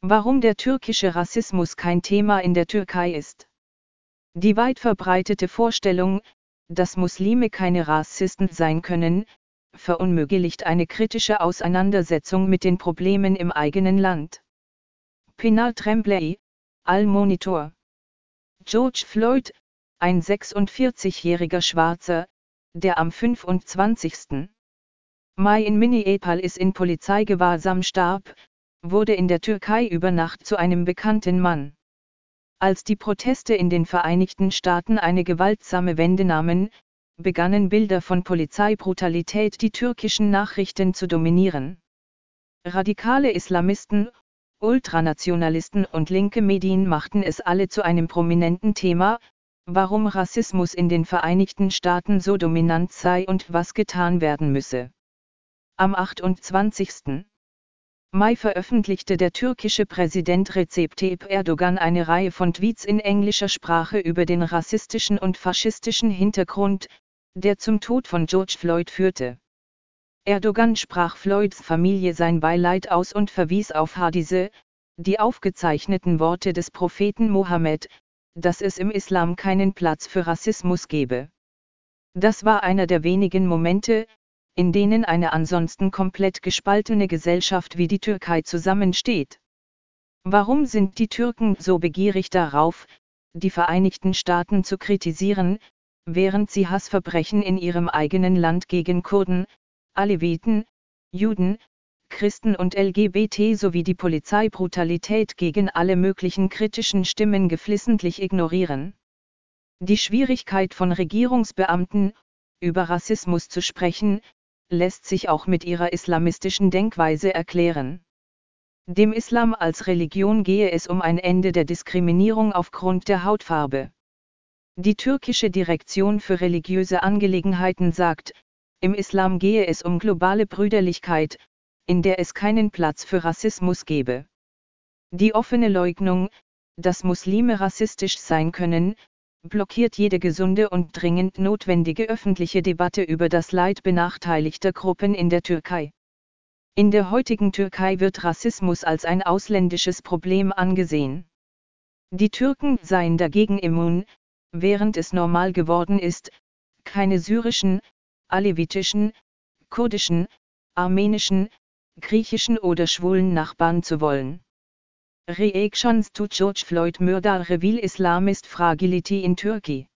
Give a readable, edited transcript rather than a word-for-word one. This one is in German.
Warum der türkische Rassismus kein Thema in der Türkei ist. Die weit verbreitete Vorstellung, dass Muslime keine Rassisten sein können, verunmöglicht eine kritische Auseinandersetzung mit den Problemen im eigenen Land. Pinar Tremblay, Al-Monitor. George Floyd, ein 46-jähriger Schwarzer, der am 25. Mai in Minneapolis in Polizeigewahrsam starb, wurde in der Türkei über Nacht zu einem bekannten Mann. Als die Proteste in den Vereinigten Staaten eine gewaltsame Wende nahmen, begannen Bilder von Polizeibrutalität die türkischen Nachrichten zu dominieren. Radikale Islamisten, Ultranationalisten und linke Medien machten es alle zu einem prominenten Thema, warum Rassismus in den Vereinigten Staaten so dominant sei und was getan werden müsse. Am 28. Mai veröffentlichte der türkische Präsident Recep Tayyip Erdogan eine Reihe von Tweets in englischer Sprache über den rassistischen und faschistischen Hintergrund, der zum Tod von George Floyd führte. Erdogan sprach Floyds Familie sein Beileid aus und verwies auf Hadithe, die aufgezeichneten Worte des Propheten Mohammed, dass es im Islam keinen Platz für Rassismus gebe. Das war einer der wenigen Momente, in denen eine ansonsten komplett gespaltene Gesellschaft wie die Türkei zusammensteht. Warum sind die Türken so begierig darauf, die Vereinigten Staaten zu kritisieren, während sie Hassverbrechen in ihrem eigenen Land gegen Kurden, Aleviten, Juden, Christen und LGBT sowie die Polizeibrutalität gegen alle möglichen kritischen Stimmen geflissentlich ignorieren? Die Schwierigkeit von Regierungsbeamten, über Rassismus zu sprechen, lässt sich auch mit ihrer islamistischen Denkweise erklären. Dem Islam als Religion gehe es um ein Ende der Diskriminierung aufgrund der Hautfarbe. Die türkische Direktion für religiöse Angelegenheiten sagt, im Islam gehe es um globale Brüderlichkeit, in der es keinen Platz für Rassismus gebe. Die offene Leugnung, dass Muslime rassistisch sein können, blockiert jede gesunde und dringend notwendige öffentliche Debatte über das Leid benachteiligter Gruppen in der Türkei. In der heutigen Türkei wird Rassismus als ein ausländisches Problem angesehen. Die Türken seien dagegen immun, während es normal geworden ist, keine syrischen, alevitischen, kurdischen, armenischen, griechischen oder schwulen Nachbarn zu wollen. Reactions to George Floyd Murder reveal Islamist fragility in Turkey.